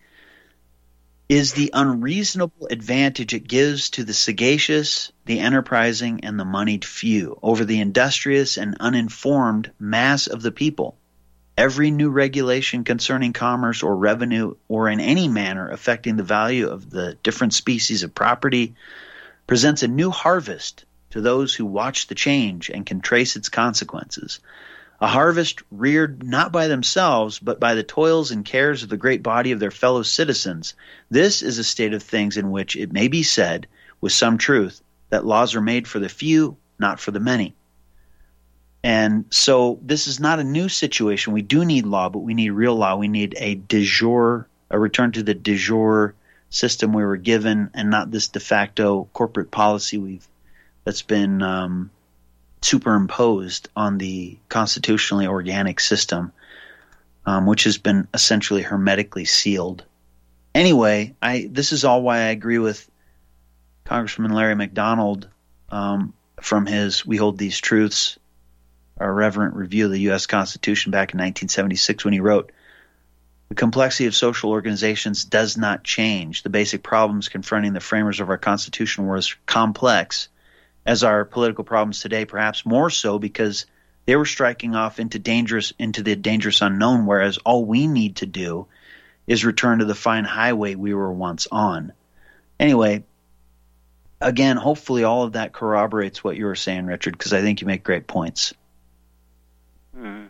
is the unreasonable advantage it gives to the sagacious, the enterprising, and the moneyed few over the industrious and uninformed mass of the people. Every new regulation concerning commerce or revenue or in any manner affecting the value of the different species of property presents a new harvest to those who watch the change and can trace its consequences. A harvest reared not by themselves, but by the toils and cares of the great body of their fellow citizens. This is a state of things in which it may be said, with some truth, that laws are made for the few, not for the many. And so this is not a new situation. We do need law, but we need real law. We need a de jure, a return to the de jure system we were given, and not this de facto corporate policy we've that's been um, superimposed on the constitutionally organic system, um, which has been essentially hermetically sealed. Anyway, I this is all why I agree with Congressman Larry McDonald um, from his "We Hold These Truths," a irreverent review of the U S Constitution back in nineteen seventy-six, when he wrote, the complexity of social organizations does not change. The basic problems confronting the framers of our Constitution were as complex as our political problems today, perhaps more so because they were striking off into dangerous into the dangerous unknown, whereas all we need to do is return to the fine highway we were once on. Anyway, again, hopefully all of that corroborates what you were saying, Richard, because I think you make great points. Hmm.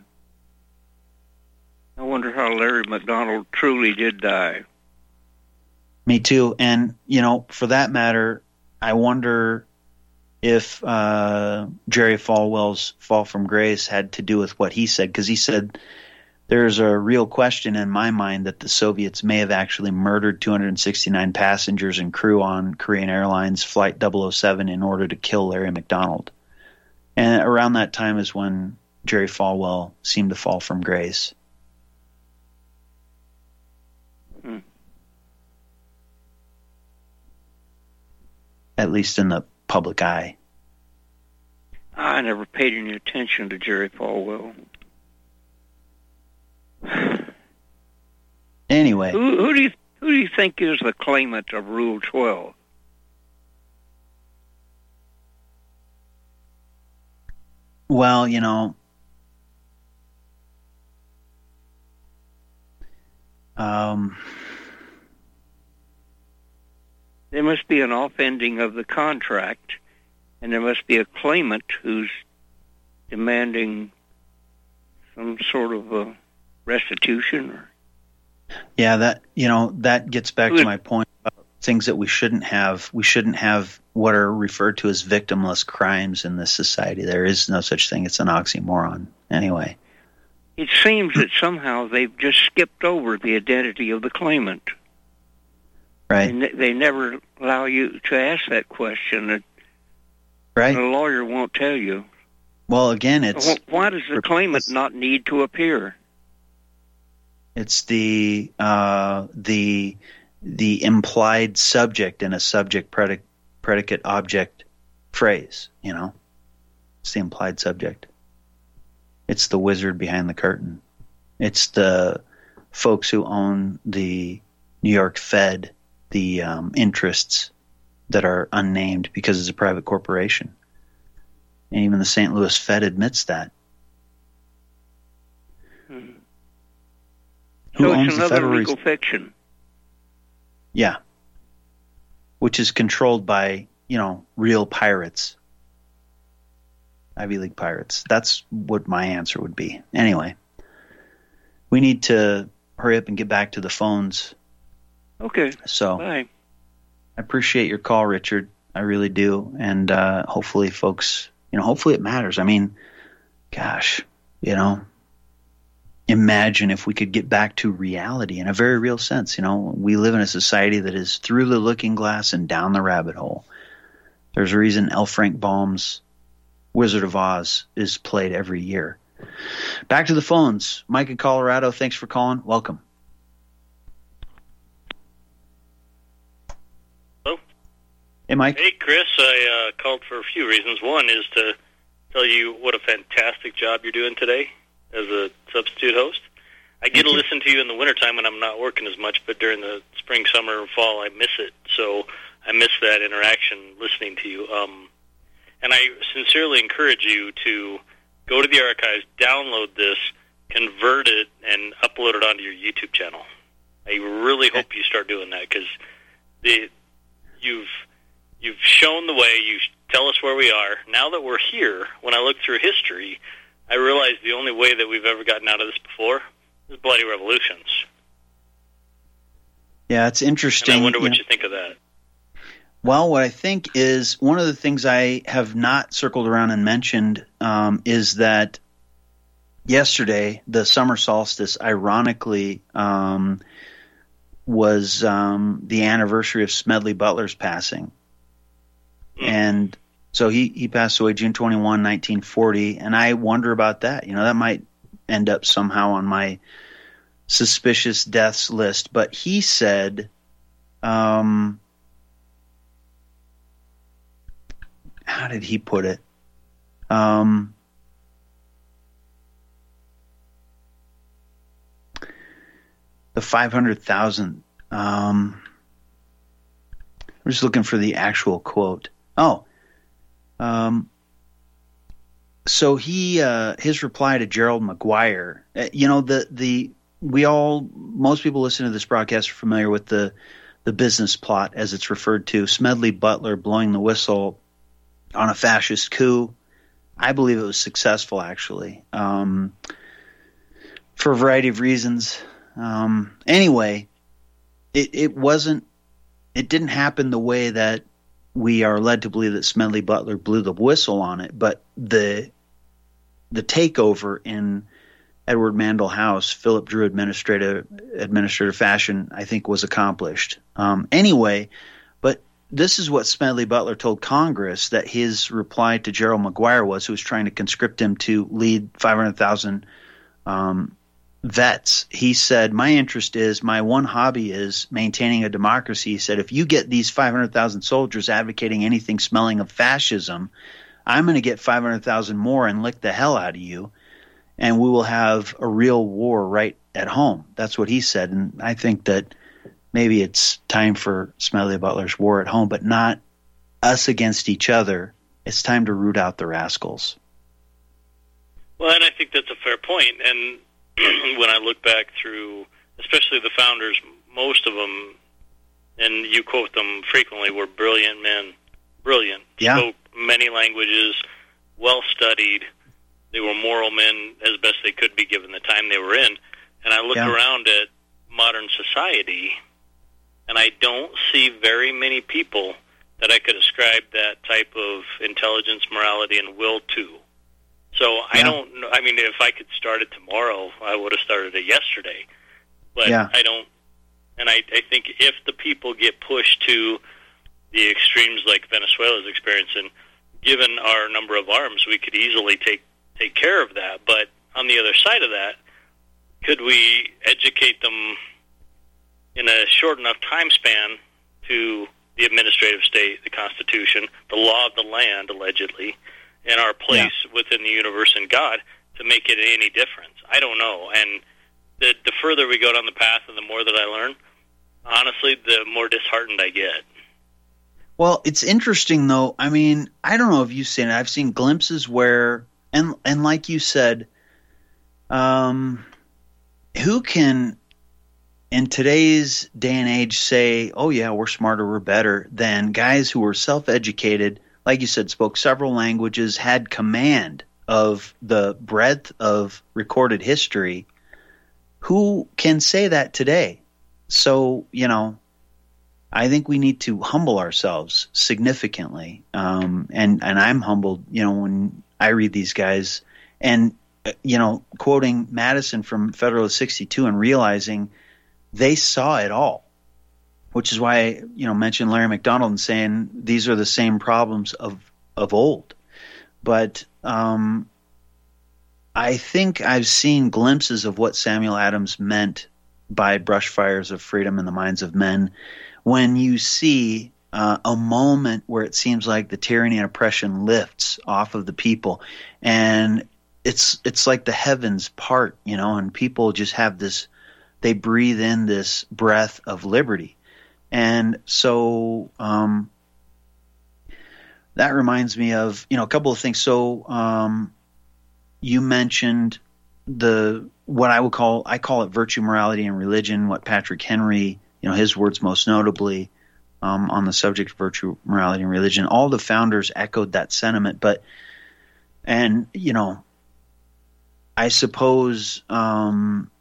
I wonder how Larry McDonald truly did die. Me too. And, you know, for that matter, I wonder if uh, Jerry Falwell's fall from grace had to do with what he said, because he said there's a real question in my mind that the Soviets may have actually murdered two hundred sixty-nine passengers and crew on Korean Airlines Flight double oh seven in order to kill Larry McDonald. And around that time is when Jerry Falwell seemed to fall from grace. Hmm. At least in the public eye. I never paid any attention to Jerry Falwell. Anyway, who, who do you who do you think is the claimant of Rule twelve? Well, you know, um, there must be an off-ending of the contract, and there must be a claimant who's demanding some sort of a restitution. Or yeah, that you know that gets back to my point about things that we shouldn't have. We shouldn't have what are referred to as victimless crimes in this society. There is no such thing. It's an oxymoron. Anyway. It seems that somehow they've just skipped over the identity of the claimant. Right. And they never allow you to ask that question. Right. The lawyer won't tell you. Well, again, it's... Why does the claimant not need to appear? It's the uh, the the implied subject in a subject predic- predicate object phrase, you know? It's the implied subject. It's the wizard behind the curtain. It's the folks who own the New York Fed, the um, interests that are unnamed because it's a private corporation. And even the Saint Louis Fed admits that. Hmm. Who so owns it's the another Federal legal Res- fiction. Yeah. Which is controlled by, you know, real pirates. Ivy League pirates. That's what my answer would be. Anyway, we need to hurry up and get back to the phones. Okay. So bye. I appreciate your call, Richard. I really do. And uh, hopefully folks, you know, hopefully it matters. I mean, gosh, you know, imagine if we could get back to reality in a very real sense. You know, we live in a society that is through the looking glass and down the rabbit hole. There's a reason L. Frank Baum's Wizard of Oz is played every year. Back to the phones. Mike in Colorado, thanks for calling. Welcome. Hello? Hey, Mike. Hey, Chris. I uh, called for a few reasons. One is to tell you what a fantastic job you're doing today as a substitute host. I get to listen to you in the wintertime when I'm not working as much, but during the spring, summer, and fall, I miss it. So I miss that interaction listening to you. Um, and I sincerely encourage you to go to the archives, download this, convert it, and upload it onto your YouTube channel. I really hope you start doing that because the you've you've shown the way. You tell us where we are. Now that we're here, when I look through history, I realize the only way that we've ever gotten out of this before is bloody revolutions. Yeah, it's interesting. And I wonder what you, know, you think of that. Well, what I think is one of the things I have not circled around and mentioned um, is that yesterday, the summer solstice, ironically, um, was um, the anniversary of Smedley Butler's passing. Mm. And so he, he passed away June twenty-first, nineteen forty, and I wonder about that. You know, that might end up somehow on my suspicious deaths list. But he said, um, how did he put it? Um, the five hundred thousand. Um, I'm just looking for the actual quote. Oh, um, so he uh, his reply to Gerald McGuire. Uh, you know the the we all most people listening to this broadcast are familiar with the the business plot as it's referred to. Smedley Butler blowing the whistle on a fascist coup. I believe it was successful, actually, um, for a variety of reasons. Um, anyway, it, it wasn't. It didn't happen the way that we are led to believe that Smedley Butler blew the whistle on it, but the the takeover in Edward Mandell House, Philip Drew administrative administrative fashion, I think was accomplished. Um, anyway, but this is what Smedley Butler told Congress that his reply to Gerald McGuire was, who was trying to conscript him to lead five hundred thousand um, vets. He said, my interest is, my one hobby is maintaining a democracy. He said, if you get these five hundred thousand soldiers advocating anything smelling of fascism, I'm going to get five hundred thousand more and lick the hell out of you, and we will have a real war right at home. That's what he said. And I think that maybe it's time for Smedley Butler's war at home, but not us against each other. It's time to root out the rascals. Well, and I think that's a fair point. And when I look back through, especially the founders, most of them, and you quote them frequently, were brilliant men. Brilliant. Yeah. Spoke many languages, well-studied. They were moral men as best they could be given the time they were in. And I look yeah. around at modern society, and I don't see very many people that I could ascribe that type of intelligence, morality, and will to. So yeah. I don't know. I mean, if I could start it tomorrow, I would have started it yesterday. But yeah. I don't. And I, I think if the people get pushed to the extremes like Venezuela's experiencing, given our number of arms, we could easily take take care of that. But on the other side of that, could we educate them in a short enough time span to the administrative state, the Constitution, the law of the land, allegedly, and our place yeah. within the universe and God to make it any difference? I don't know. And the, the further we go down the path and the more that I learn, honestly, the more disheartened I get. Well, it's interesting, though. I mean, I don't know if you've seen it. I've seen glimpses where, and and like you said, um, who can, in today's day and age, say, oh, yeah, we're smarter, we're better, than guys who were self-educated, like you said, spoke several languages, had command of the breadth of recorded history. Who can say that today? So, you know, I think we need to humble ourselves significantly. Um, and, and I'm humbled, you know, when I read these guys and, you know, quoting Madison from Federalist sixty-two and realizing they saw it all, which is why I, you know, mentioned Larry McDonald and saying these are the same problems of, of old. But um, I think I've seen glimpses of what Samuel Adams meant by brush fires of freedom in the minds of men. When you see uh, a moment where it seems like the tyranny and oppression lifts off of the people, and it's it's like the heavens part, you know, and people just have this, they breathe in this breath of liberty. And so um, that reminds me of, you know, a couple of things. So um, you mentioned the what I would call, I call it virtue, morality, and religion, what Patrick Henry, you know, his words most notably um, on the subject of virtue, morality, and religion. All the founders echoed that sentiment. But, and, you know, I suppose um,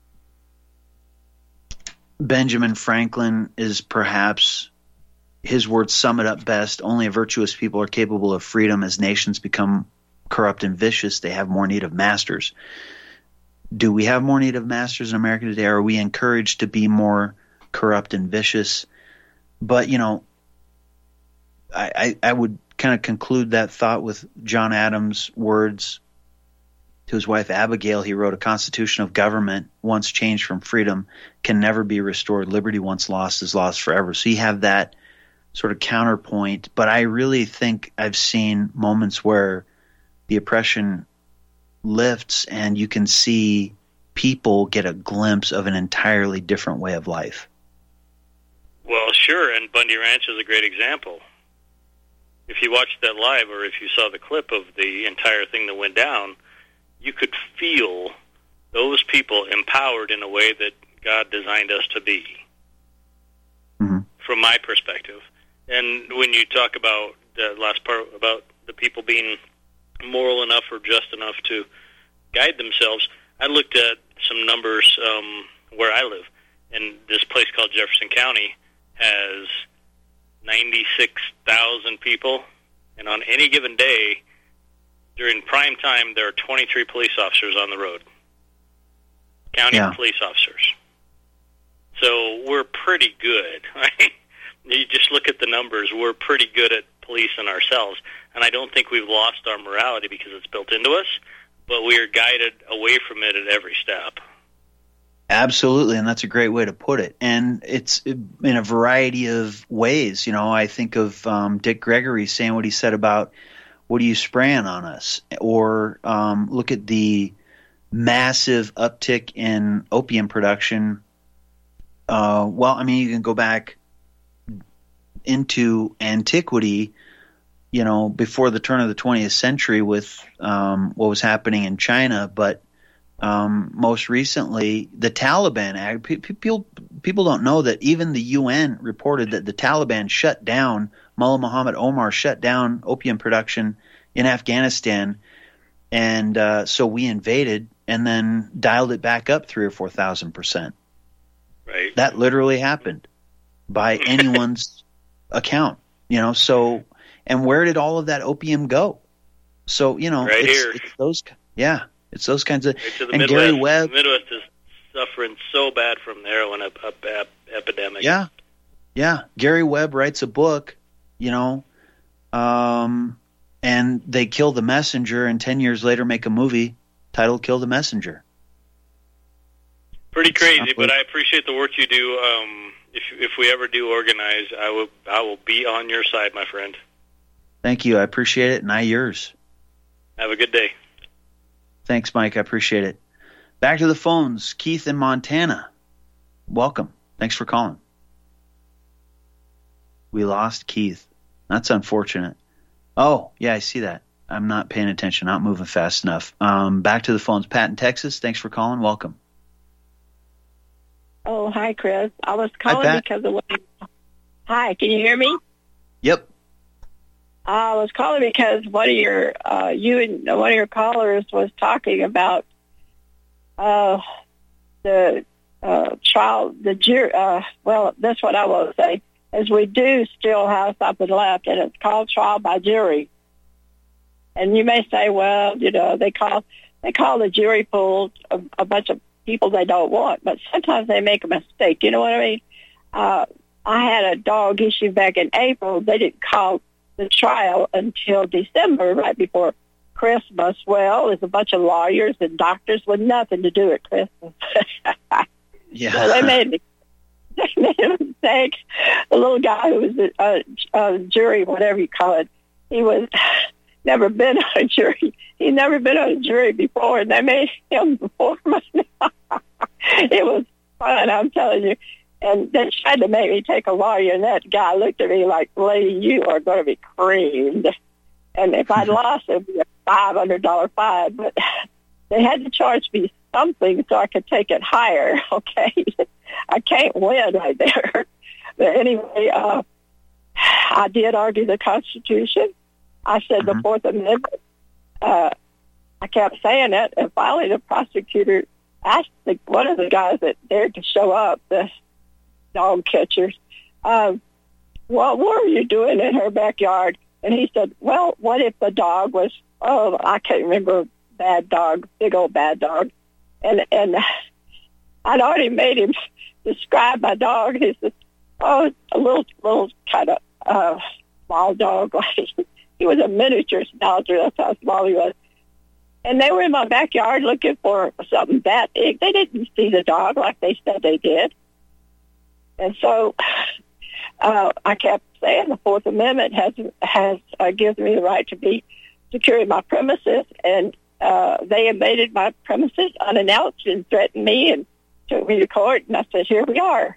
Benjamin Franklin is perhaps, his words sum it up best. Only a virtuous people are capable of freedom. As nations become corrupt and vicious, they have more need of masters. Do we have more need of masters in America today? Are we encouraged to be more corrupt and vicious? But, you know, I, I, I would kind of conclude that thought with John Adams' words to his wife Abigail. He wrote, "A constitution of government once changed from freedom can never be restored. Liberty once lost is lost forever." So you have that sort of counterpoint. But I really think I've seen moments where the oppression lifts and you can see people get a glimpse of an entirely different way of life. Well, sure, and Bundy Ranch is a great example. If you watched that live or if you saw the clip of the entire thing that went down, you could feel those people empowered in a way that God designed us to be, mm-hmm. from my perspective. And when you talk about the last part about the people being moral enough or just enough to guide themselves, I looked at some numbers um, where I live, and this place called Jefferson County has ninety-six thousand people, and on any given day, during prime time, there are twenty-three police officers on the road. county Yeah. police officers. So we're pretty good. Right? You just look at the numbers. We're pretty good at policing ourselves, and I don't think we've lost our morality because it's built into us, but we are guided away from it at every step. Absolutely, and that's a great way to put it. And it's in a variety of ways. You know, I think of um, Dick Gregory saying what he said about, what are you spraying on us? Or um, look at the massive uptick in opium production. Uh, well, I mean, you can go back into antiquity, you know, before the turn of the twentieth century with um, what was happening in China, but um, most recently, the Taliban. People people don't know that even the U N reported that the Taliban shut down, Mullah Muhammad Omar shut down opium production in Afghanistan, and uh, so we invaded and then dialed it back up three or four thousand percent. Right. That literally happened by anyone's account, you know. So, and where did all of that opium go? So, you know, right it's, here. it's those, yeah, it's those kinds of. Right to the and Midwest. Gary Webb, the Midwest is suffering so bad from the heroin ep- ep- ep- epidemic. yeah, yeah. Gary Webb writes a book, you know, um, and they kill the messenger, and ten years later make a movie titled "Kill the Messenger." Pretty crazy, but I appreciate the work you do. Um, if if we ever do organize, I will I will be on your side, my friend. Thank you. I appreciate it, and I yours. Have a good day. Thanks, Mike. I appreciate it. Back to the phones. Keith in Montana. Welcome. Thanks for calling. We lost Keith. That's unfortunate. Oh, yeah, I see that. I'm not paying attention, not moving fast enough. Um, back to the phones. Pat in Texas. Thanks for calling. Welcome. Oh, hi, Chris. I was calling Pat. because of what... Hi, can you hear me? Yep. I was calling because one of your, uh, you and one of your callers was talking about uh, the uh, trial, the jury. Uh, well, that's what I will say, is we do still have something left, and it's called trial by jury. And you may say, well, you know, they call they call the jury pool a, a bunch of people they don't want, but sometimes they make a mistake. You know what I mean? Uh, I had a dog issue back in April. They didn't call the trial until December, right before Christmas. Well, there's a bunch of lawyers and doctors with nothing to do at Christmas. Yeah. So they made, they made a mistake. The little guy who was a, a, a jury, whatever you call it, he was never been on a jury. He'd never been on a jury before, and they made him before. It was fun, I'm telling you. And they tried to make me take a lawyer, and that guy looked at me like, lady, you are going to be creamed. And if I'd lost, it would be a five hundred dollars fine. But they had to charge me something so I could take it higher, okay? I can't win right there. But anyway, uh, I did argue the Constitution. I said mm-hmm. the Fourth Amendment. Uh, I kept saying it, and finally the prosecutor asked the, one of the guys that dared to show up, the dog catchers, um, well, what were you doing in her backyard? And he said, well, what if the dog was, oh, I can't remember, bad dog, big old bad dog. And and I'd already made him describe my dog. He said, oh, a little, little kind of uh, small dog. Like he was a miniature schnauzer. That's how small he was. And they were in my backyard looking for something that big. They didn't see the dog like they said they did. And so uh, I kept saying the Fourth Amendment has has uh, gives me the right to be securing my premises, and uh, they invaded my premises unannounced and threatened me and took me to court. And I said, "Here we are."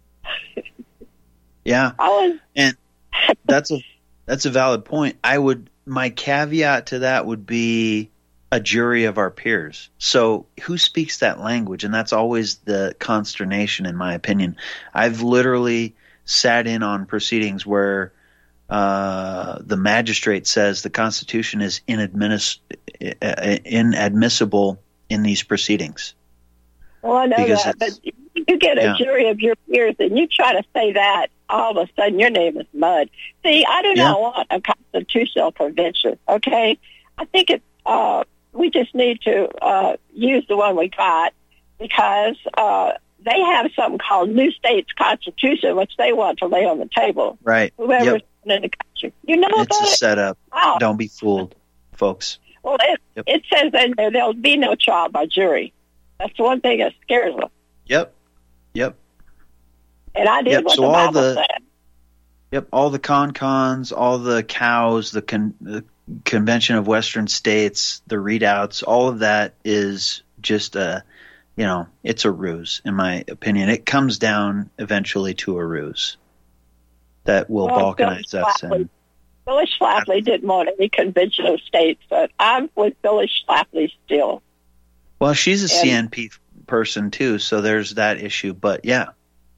Yeah, I was, and that's a that's a valid point. I would my caveat to that would be a jury of our peers. So who speaks that language? And that's always the consternation, in my opinion. I've literally sat in on proceedings where uh, the magistrate says the Constitution is inadmiss- inadmissible in these proceedings. Well, I know because that, but you get a yeah. jury of your peers and you try to say that, all of a sudden your name is mud. See, I do Yeah. not want a constitutional convention, okay? I think it's, uh, we just need to uh, use the one we got because uh, they have something called New States Constitution, which they want to lay on the table. Right. Whoever's Yep. in the country. You know It's about a it? setup. Wow. Don't be fooled, folks. Well, it, Yep. it says in there there'll be no trial by jury. That's the one thing that scares them. Yep. Yep. And I did Yep, what so the all Bible the- said. Yep, all the con-cons, all the cows, the, con- the Convention of Western States, the readouts, all of that is just a, you know, it's a ruse, in my opinion. It comes down eventually to a ruse that will Well, balkanize Phyllis us. Schlafly- And Phyllis Schlafly didn't want any convention of states, but I'm with Phyllis Schlafly still. well, she's a And- C N P person too, so there's that issue. But yeah,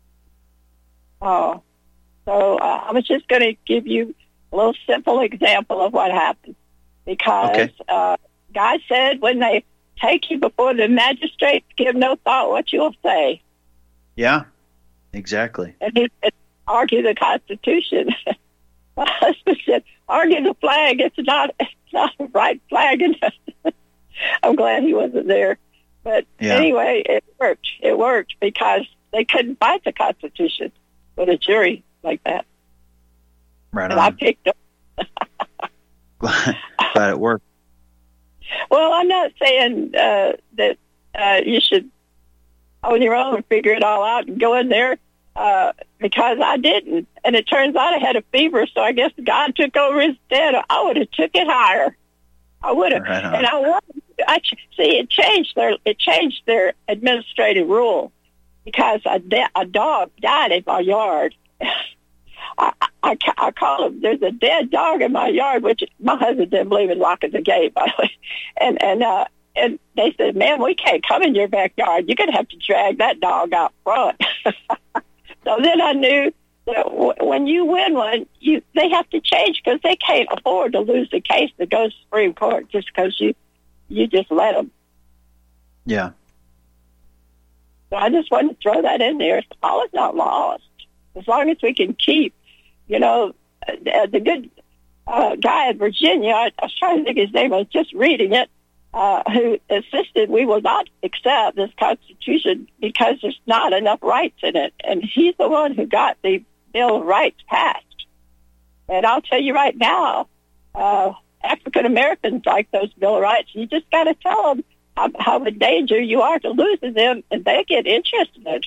Oh, so uh, I was just going to give you a little simple example of what happened. Because Okay. uh, God said when they take you before the magistrates, give no thought what you'll say. yeah, exactly. And he said, argue the Constitution. My husband said, argue the flag. It's not, it's not a right flag. And I'm glad he wasn't there. But Yeah. anyway, it worked. It worked because they couldn't fight the Constitution with a jury like that. Right And I on. picked up. Glad, glad it worked. Well, I'm not saying uh, that uh, you should on your own figure it all out and go in there uh, because I didn't. And it turns out I had a fever, so I guess God took over instead. I would have took it higher. I would have. Right on. And I wanted. I see it changed their it changed their administrative rule because a, de- a dog died in my yard. I, I, I call him, there's a dead dog in my yard, which my husband didn't believe in locking the gate, by the way. And, and, uh, and they said, man, we can't come in your backyard. You're going to have to drag that dog out front. So then I knew that w- when you win one, you they have to change because they can't afford to lose the case that goes to Supreme Court just because you, you just let them. Yeah. So I just wanted to throw that in there. All is not lost. As long as we can keep, you know, uh, the good uh, guy in Virginia, I, I was trying to think his name, I was just reading it, uh, who insisted we will not accept this Constitution because there's not enough rights in it. And he's the one who got the Bill of Rights passed. And I'll tell you right now, uh, African Americans like those Bill of Rights. You just got to tell them how, how in danger you are to losing them, and they get interested.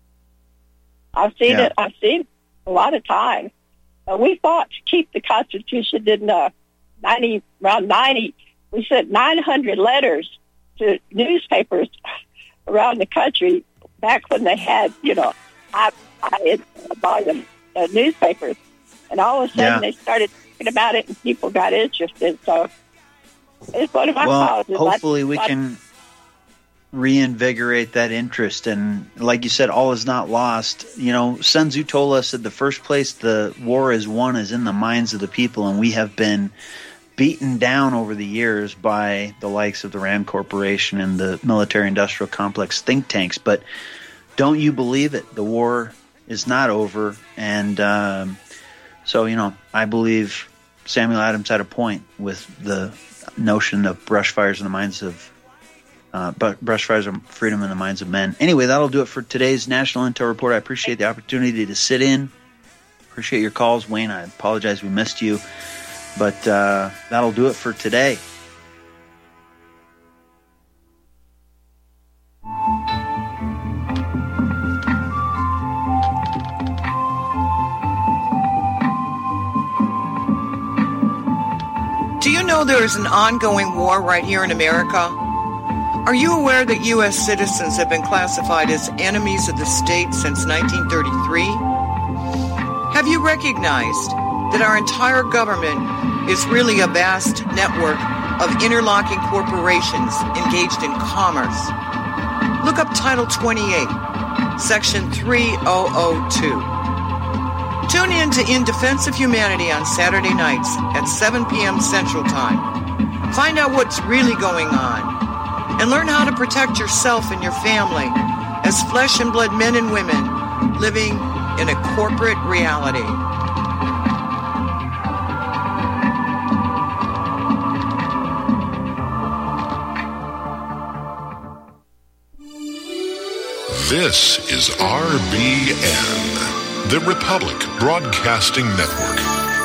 I've seen Yeah. it. I've seen it a lot of times. Uh, we fought to keep the Constitution in uh, ninety around ninety. We sent nine hundred letters to newspapers around the country back when they had, you know, I, I volume uh, newspapers, and all of a sudden Yeah. they started talking about it, and people got interested. So it's one of my Well, causes. hopefully I- we I- can reinvigorate that interest. And like you said, all is not lost. You know, Sun Tzu told us that the first place the war is won is in the minds of the people, and we have been beaten down over the years by the likes of the Rand Corporation and the military-industrial complex think tanks. But don't you believe it? The war is not over. And um, so, you know, I believe Samuel Adams had a point with the notion of brush fires in the minds of Uh, but brush fires of freedom in the minds of men. Anyway, that'll do it for today's National Intel Report. I appreciate the opportunity to sit in. Appreciate your calls, Wayne. I apologize we missed you. But uh, that'll do it for today. Do you know there is an ongoing war right here in America? Are you aware that U S citizens have been classified as enemies of the state since nineteen thirty-three? Have you recognized that our entire government is really a vast network of interlocking corporations engaged in commerce? Look up Title twenty-eight, Section three thousand two. Tune in to In Defense of Humanity on Saturday nights at seven p.m. Central Time. Find out what's really going on and learn how to protect yourself and your family as flesh and blood men and women living in a corporate reality. This is R B N, the Republic Broadcasting Network.